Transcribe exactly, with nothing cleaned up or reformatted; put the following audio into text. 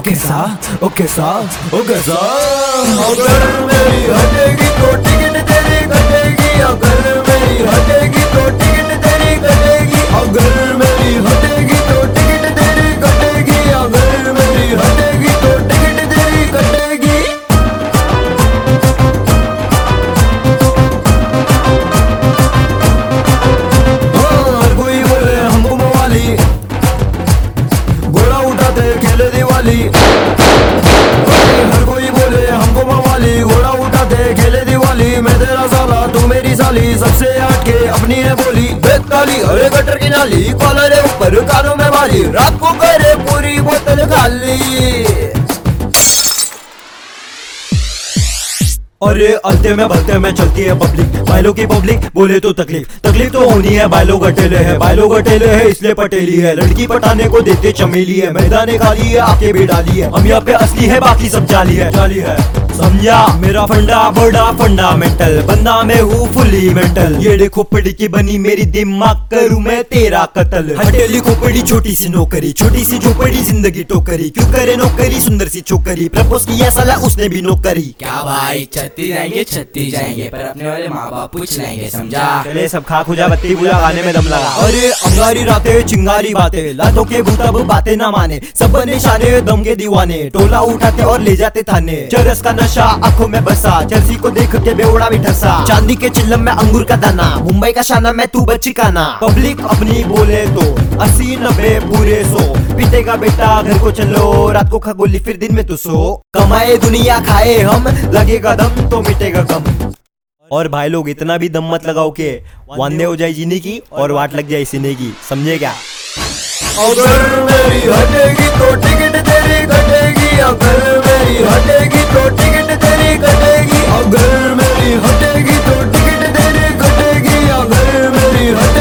Okay सा okay सा okay सा। अगर मेरी हटेगी तो टिकट तेरी कटेगी, अगर मेरी हटेगी तो टिकट तेरी कटेगी, अगर मेरी हटेगी तो टिकट तेरी कटेगी, अगर मेरी हटेगी तो टिकट तेरी कटेगी। हाँ, कोई बोले हमको मवाली, घोड़ा उठाते खेले दिवाली। हर कोई बोले हमको मवाली, घोड़ा उठाते खेले दिवाली। मैं तेरा साला तू मेरी साली, सबसे हटके अपनी है बोली। बेताली अरे गटर की नाली, कॉलर है ऊपर कानों में बाली, रात को करे पूरी बोतल खाली। अरे अल्ते में भलते में चलती है पब्लिक, बाइलों की पब्लिक बोले तो तकलीफ, तकलीफ तो होनी है। बाइलों गटेले है, बाइलों गटेले है इसलिए पटेली है। लड़की पटाने को देते चमेली है, मैदाने खाली है आके भी डाली है। हम यहाँ पे असली है बाकी सब जाली है, जाली है समझा। मेरा फंडा बड़ा फंडामेंटल, बंदा मैं हूँ फुली मेंटल। ये देखो खोपड़ी की बनी मेरी, दिमाग करूँ मैं तेरा कत्ल। हटेली खोपड़ी छोटी सी नौकरी, छोटी सी झोपड़ी जिंदगी टोकरी। क्यों करे नौकरी सुंदर सी छोकरी, प्रपोज किया साला उसने भी नौकरी। क्या भाई छत्ती जाएंगे छत्ती जाएंगे, पर अपने वाले माँ बाप पूछ लेंगे समझा। चले सब खा खुजा बत्ती पूजा गाने में दम लगा। अरे अंगारी रातें चिंगारी बातें, लातों के भूतब बातें ना माने। सब बने शाने दम के दीवाने, टोला उठाते और ले जाते थाने। चरस का नशा आंखों में बसा, चर्सी को देख के बेवड़ा भी ठसा। चांदी के चिल्लम में अंगूर का दाना, मुंबई का शाना में तू बच्ची का ना। पब्लिक अपनी बोले तो अस्सी नब्बे पूरे सौ, पीतेगा बेटा घर को चलो, रात को खा गोली फिर दिन में तू सो। कमाए दुनिया खाए हम, लगेगा दम तो मिटेगा गम। और भाई लोग इतना भी दम मत लगाओ के वांदे हो जाए जीने की और वाट लग जाए सीने की, समझे क्या। अगर मेरी हटेगी तो टिकट तेरी कटेगी, अगर मेरी हटेगी तो टिकट तेरी कटेगी, अगर मेरी हटेगी तो टिकट तेरी कटेगी, अगर मेरी हटेगी